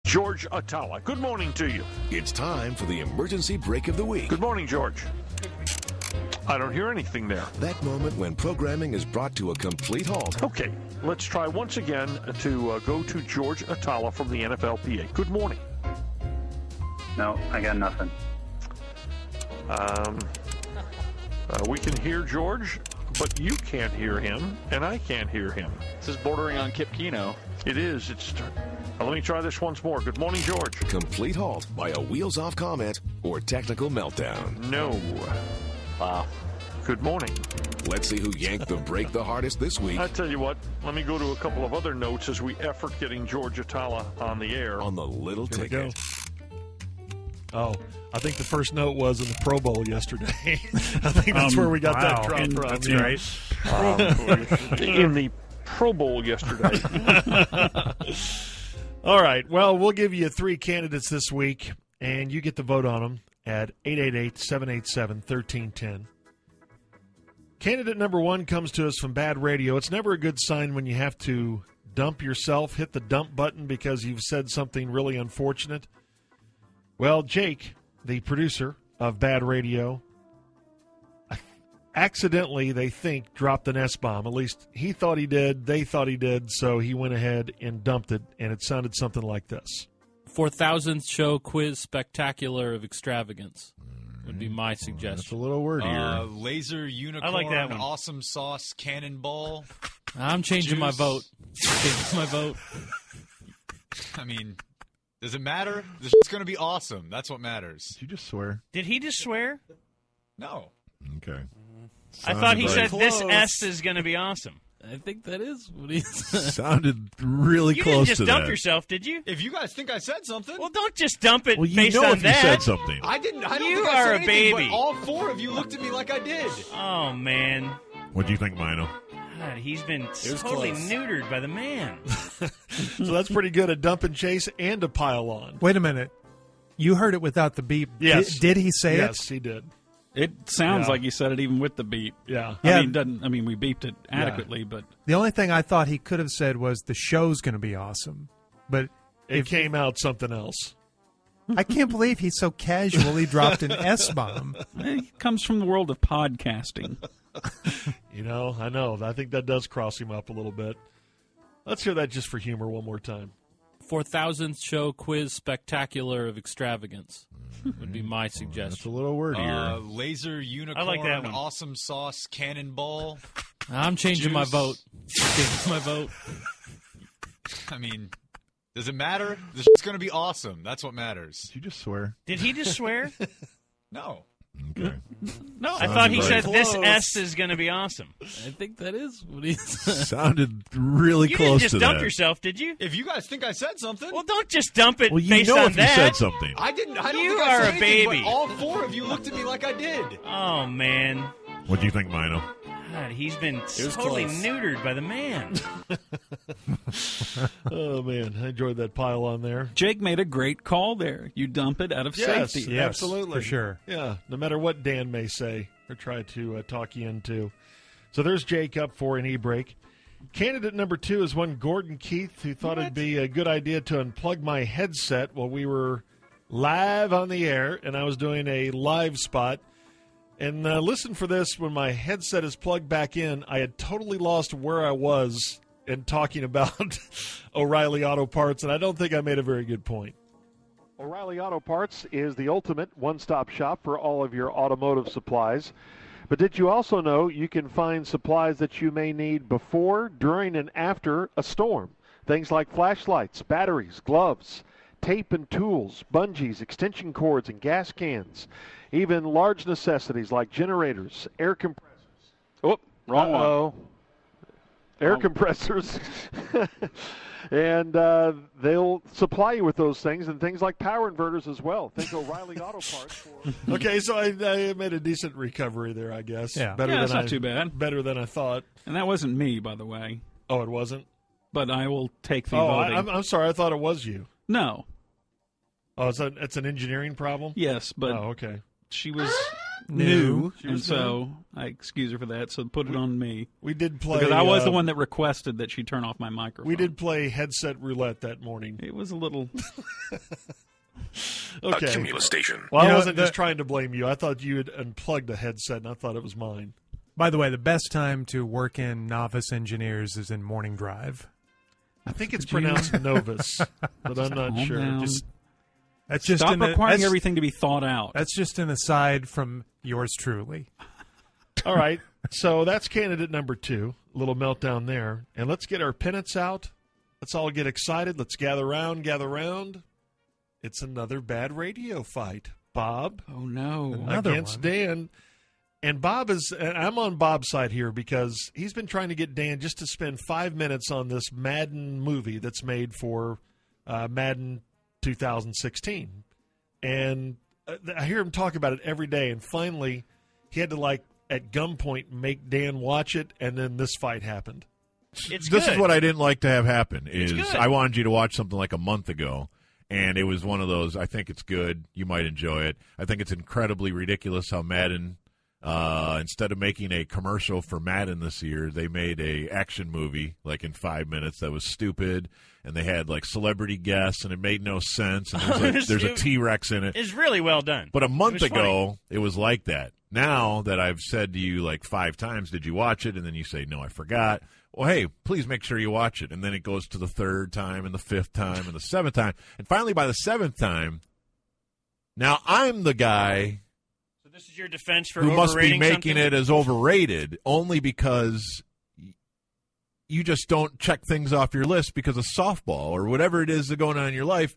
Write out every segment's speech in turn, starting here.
George Atala. Good morning to you. It's time for the emergency break of the week. Good morning, George. I don't hear anything there. That moment when programming is brought to a complete halt. Okay, let's try once again to go to George Atala from the NFLPA. Good morning. No, I got nothing. We can hear George, but you can't hear him, and I can't hear him. This is bordering on Kip Keno. It is. Let me try this once more. Good morning, George. Complete halt by a wheels-off comment or technical meltdown. No. Wow. Good morning. Let's see who yanked the break the hardest this week I tell you what, let me go to a couple of other notes as we effort getting George Atala on the air. on the little Here we ticket. go. Oh, I think the first note was in the Pro Bowl yesterday. I think that's where we got that drop from. That's yeah. right. In the Pro Bowl yesterday. All right. Well, we'll give you 3 candidates this week, and you get to vote on them at 888-787-1310. Candidate number 1 comes to us from Bad Radio. It's never a good sign when you have to dump yourself, hit the dump button because you've said something really unfortunate. Well, Jake, the producer of Bad Radio, accidentally, they think, dropped an S-bomb. At least he thought he did. They thought he did. So he went ahead and dumped it, and it sounded something like this. 4,000th show quiz spectacular of extravagance would be my That's a suggestion. little wordier. Laser unicorn, I like that one. awesome sauce, cannonball. I'm changing my Juice. vote. Changing my vote. I mean, does it matter? This is going to be awesome. That's what matters. Did you just swear? Did he just swear? No. Okay. I thought he said very this close. S is going to be awesome. I think that is what he said. Sounded really You close didn't just to dump that. yourself, did you? If you guys think I said something, Well, don't just dump it Well, you based know on if that. you said something. I didn't. I don't You think I are said a anything, baby. But all 4 of you looked at me like I did. Oh, man. What do you think, Mino? God, he's been was totally close. neutered by the man. So that's pretty good. A dump and chase and a pile on. Wait a minute. You heard it without the beep. Yes. Did he say Yes, he did. It sounds Yeah. like you said it even with the beep. Yeah. Yeah. I mean, we beeped it adequately, but it? The only thing I thought he could have said was the show's going to be awesome. But It came out something else. I can't believe he so casually dropped an S-bomb. it comes from the world of podcasting. You know, I know. I think that does cross him up a little bit. Let's hear that just for humor one more time. 4,000th show quiz spectacular of extravagance would be my That's a suggestion. little wordier. Laser unicorn, I like that one. awesome sauce, cannonball. I'm changing my Juice. vote. Changing my vote. I mean, does it matter? This is going to be awesome. That's what matters. Did you just swear? Did he just swear? No. Okay. No, I thought he very said this close. S is going to be awesome. I think that is what he said. Sounded really You close didn't just to dump that. yourself, did you? If you guys think I said something, Well, don't just dump it Well, you based know on if that. you said something. I didn't. I don't You think I are said a anything, baby. But all 4 of you looked at me like I did. Oh, man. What do you think, Mino? God, he's been was totally close. neutered by the man. Oh, man. I enjoyed that pile on there. Jake made a great call there. You dump it out of Yes, safety. Yes, absolutely. for sure. Yeah, no matter what Dan may say or try to talk you into. So there's Jake up for an e-break. Candidate number 2 is one Gordon Keith, who thought it'd be a good idea to unplug my headset while we were live on the air, and I was doing a live spot. And listen for this, when my headset is plugged back in, I had totally lost where I was in talking about O'Reilly Auto Parts, and I don't think I made a very good point. O'Reilly Auto Parts is the ultimate one-stop shop for all of your automotive supplies. But did you also know you can find supplies that you may need before, during, and after a storm? Things like flashlights, batteries, gloves, tape and tools, bungees, extension cords, and gas cans. Even large necessities like generators, air compressors. Oh, Wrong one. uh-oh. Air compressors. And they'll supply you with those things and things like power inverters as well. Think O'Reilly Auto Parts. For... Okay, so I made a decent recovery there, I guess. Yeah. It's not too bad. Better than I thought. And that wasn't me, by the way. Oh, it wasn't? But I will take the Oh, voting. I'm sorry. I thought it was you. No. Oh, it's an engineering problem? Yes, but Oh, okay. she was new, She was and so I excuse her for that. So put it on me. We did play. Because I was the one that requested that she turn off my microphone. We did play headset roulette that morning. It was a little. Okay. A Cumulus station. Well, You I know, wasn't just trying to blame you. I thought you had unplugged a headset, and I thought it was mine. By the way, the best time to work in novice engineers is in morning drive. I think it's pronounced Novus, but I'm not Calm sure. down. That's just Stop requiring that's, everything to be thought out. That's just an aside from yours truly. All right, so that's candidate number 2. A little meltdown there. And let's get our pennants out. Let's all get excited. Let's gather round, gather round. It's another bad radio fight. Bob Oh no! Another against one. Dan. And Bob is, and I'm on Bob's side here because he's been trying to get Dan just to spend 5 minutes on this Madden movie that's made for Madden 2016. And I hear him talk about it every day. And finally, he had to, like, at gunpoint, make Dan watch it. And then this fight happened. This is what I didn't like to have happen. Is good. I wanted you to watch something like a month ago, and it was one of those. I think it's good. You might enjoy it. I think it's incredibly ridiculous how Madden, instead of making a commercial for Madden this year, they made a action movie like in 5 minutes that was stupid, and they had like celebrity guests, and it made no sense. And there's a T-Rex in it. It's really well done. But a month It was ago, it was like that. Now that I've said to you like 5 times, did you watch it? And then you say, no, I forgot. Well, hey, please make sure you watch it. And then it goes to the 3rd time and the 5th time and the 7th time. And finally, by the 7th time, now I'm the guy So this is your defense for who must be overrating making something? it as overrated only because you just don't check things off your list because of softball or whatever it is that's going on in your life.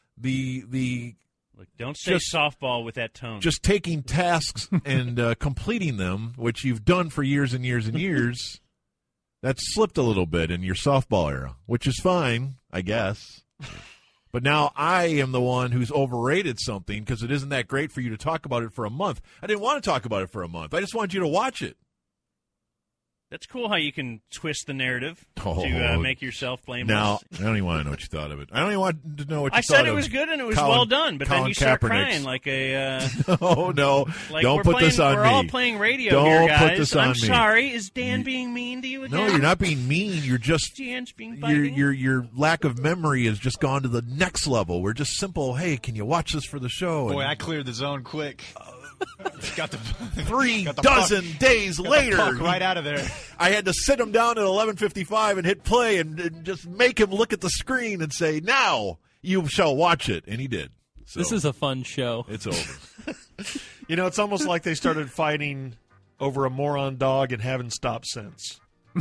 Look, don't say softball with that tone. Just taking tasks and completing them, which you've done for years and years and years, that's slipped a little bit in your softball era, which is fine, I guess. But now I am the one who's overrated something because it isn't that great for you to talk about it for a month. I didn't want to talk about it for a month. I just wanted you to watch it. That's cool how you can twist the narrative Oh. to make yourself blameless. Now, I don't even want to know what you thought of it. I don't even want to know what you I thought said it of was good and it was Colin- well done, but then Colin you start Kaepernick's. crying like a... Oh, no. like Don't we're put playing, this on we're me. all playing radio Don't here, guys. put this on I'm me. sorry. Is Dan being mean to you again? No, you're not being mean. You're just... Dan's being Your, biting? your lack of memory has just gone to the next level. We're just simple, hey, can you watch this for the show? Boy, And I cleared the zone quick. Got the 3 got the dozen puck- days got the later, puck right out of there. I had to sit him down at 11:55 and hit play and just make him look at the screen and say, now you shall watch it. And he did. So This is a fun show. it's over. You know, it's almost like they started fighting over a moron dog and haven't stopped since.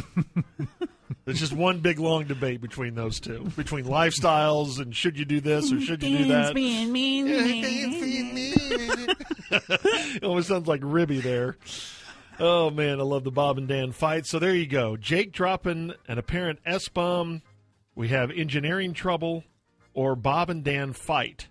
There's just one big long debate between those two, between lifestyles and should you do this or should you do that. It almost sounds like Ribby there. Oh, man, I love the Bob and Dan fight. So there you go. Jake dropping an apparent S-bomb. We have engineering trouble or Bob and Dan fight.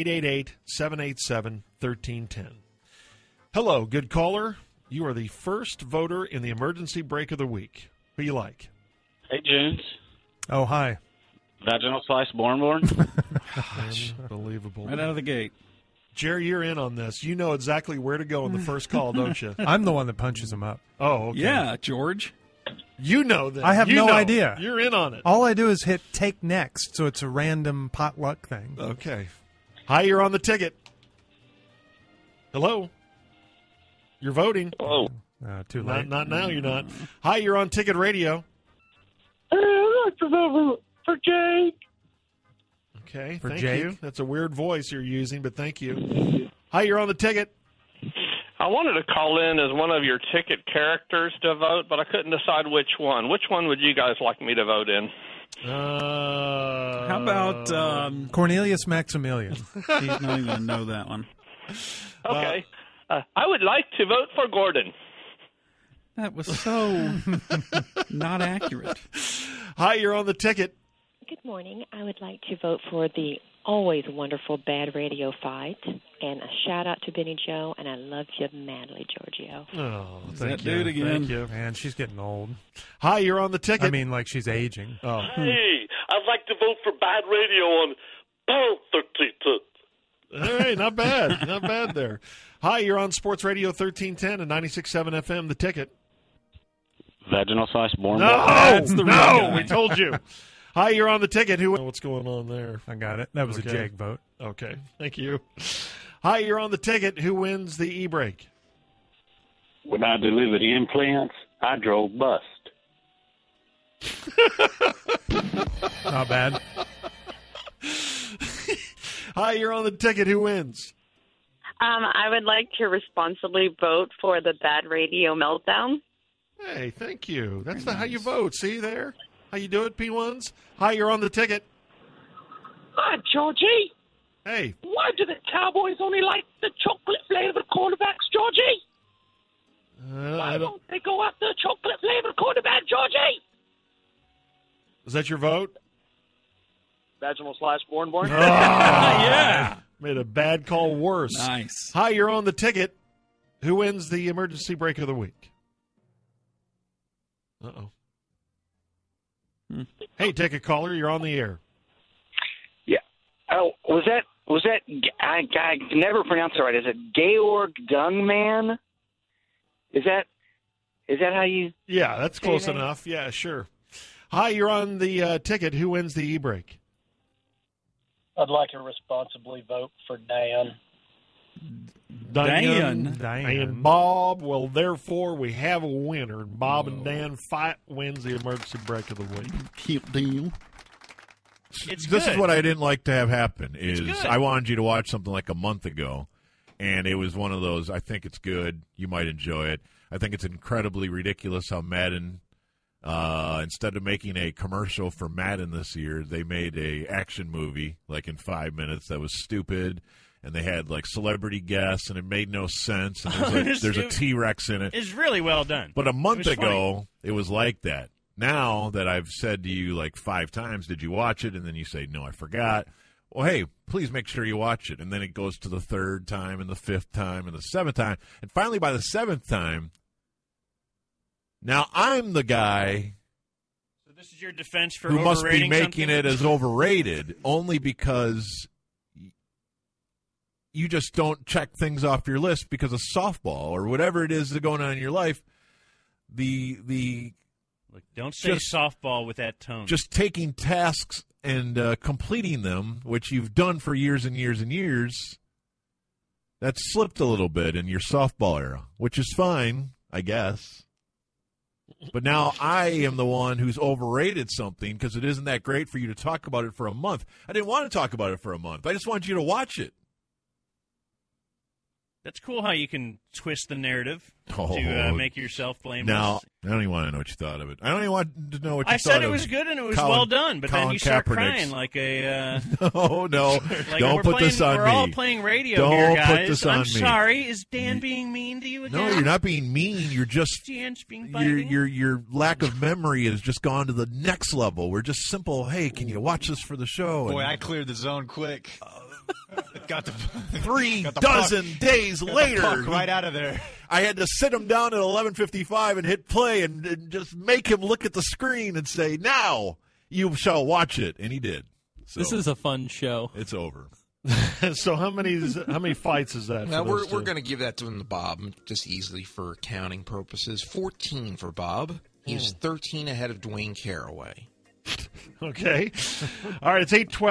888-787-1310. Hello, good caller. You are the first voter in the emergency break of the week. Who you like? Hey, Junes. Oh, hi. Vaginal slice born. Unbelievable. Right out of the gate. Jerry, you're in on this. You know exactly where to go on the first call, don't you? I'm the one that punches him up. Oh, okay. Yeah, George. You know that. I have You no know. idea. You're in on it. All I do is hit take next, so it's a random potluck thing. Okay. Hi, you're on the ticket. Hello. You're voting. Oh. Too late. Not now, you're not. Hi, you're on Ticket Radio. I'd like to vote for Jake. Okay, For thank Jake? you. That's a weird voice you're using, but thank you. Hi, you're on the ticket. I wanted to call in as one of your ticket characters to vote, but I couldn't decide which one. Which one would you guys like me to vote in? How about Cornelius Maximilian? He's not even going to know that one. Okay. I would like to vote for Gordon. That was so not accurate. Hi, you're on the ticket. Good morning. I would like to vote for the always wonderful Bad Radio Fight. And a shout-out to Benny Joe, and I love you madly, Giorgio. Oh, Is thank that you. dude again? Thank you. Man, she's getting old. Hi, you're on the ticket. I mean, like she's aging. Oh. Hey, I'd like to vote for Bad Radio on Paul 32. All Okay, not bad. Not bad there. Hi, you're on Sports Radio 1310 and 96.7 FM, The Ticket. Vaginal/born. No, That's the real guy. we told you. Hi, you're on The Ticket. What's going on there? I got it. That was Okay. a Jake vote. Okay, thank you. Hi, you're on The Ticket. Who wins the e-brake? When I delivered implants, I drove bust. Not bad. Hi, you're on The Ticket. Who wins? I would like to responsibly vote for the Bad Radio Meltdown. Hey, thank you. That's how you vote. See there? How you do it, P1s? Hi, you're on The Ticket. Hi, Georgie. Hey. Why do the Cowboys only like the chocolate-flavored quarterbacks, Georgie? Why don't they go after chocolate-flavored quarterback, Georgie? Is that your vote? Vaginal/born. Yeah. Made a bad call worse. Nice. Hi, you're on The Ticket. Who wins the emergency break of the week? Uh-oh. Hey, take a caller. You're on the air. Yeah. Oh, was that? I can never pronounce it right. Is it Georg Dungman? Is that how you? Yeah, that's close enough. Yeah, sure. Hi, you're on the Ticket. Who wins the e-break? I'd like to responsibly vote for Dan. Diane and Bob. Well, therefore, we have a winner. Bob and Dan fight wins the emergency break of the week. Cute deal. This is what I didn't like to have happen. I wanted you to watch something like a month ago, and it was one of those. I think it's good. You might enjoy it. I think it's incredibly ridiculous how Madden, instead of making a commercial for Madden this year, they made a action movie like in 5 minutes that was stupid. And they had like celebrity guests, and it made no sense. And there's a T-Rex in it. It's really well done. But a month It was ago, funny. it was like that. Now that I've said to you like 5 times, did you watch it? And then you say, no, I forgot. Well, hey, please make sure you watch it. And then it goes to the 3rd time and the 5th time and the 7th time. And finally, by the 7th time, now I'm the guy So this is your defense for who must be overrating making something? it as overrated only because you just don't check things off your list because of softball or whatever it is that's going on in your life. Look, don't say softball with that tone. Just taking tasks and completing them, which you've done for years and years and years, that's slipped a little bit in your softball era, which is fine, I guess. But now I am the one who's overrated something because it isn't that great for you to talk about it for a month. I didn't want to talk about it for a month. I just wanted you to watch it. That's cool how you can twist the narrative to make yourself blameless. Now, I don't even want to know what you thought of it. I don't even want to know what you I thought said it of was good and it was Colin- well done, but then Colin you start Kaepernick's. crying like a... No, like don't we're put this playing- on We're me. all playing radio Don't here, put guys. this on I'm me. sorry. Is Dan being mean to you again? No, you're not being mean. You're just Dan's being your biting? your lack of memory has just gone to the next level. We're just simple. Hey, can you watch this for the show? Boy, And I cleared the zone quick. Got the 3 got the dozen puck. days Got the later, puck right out of there. I had to sit him down at 11:55 and hit play and just make him look at the screen and say, "Now you shall watch it," and he did. So This is a fun show. It's over. So how many fights is that? Now, for we're those two? going to give that to Bob just easily for counting purposes. 14 for Bob. He is 13 ahead of Dwayne Caraway. Okay. All right, it's 8:12.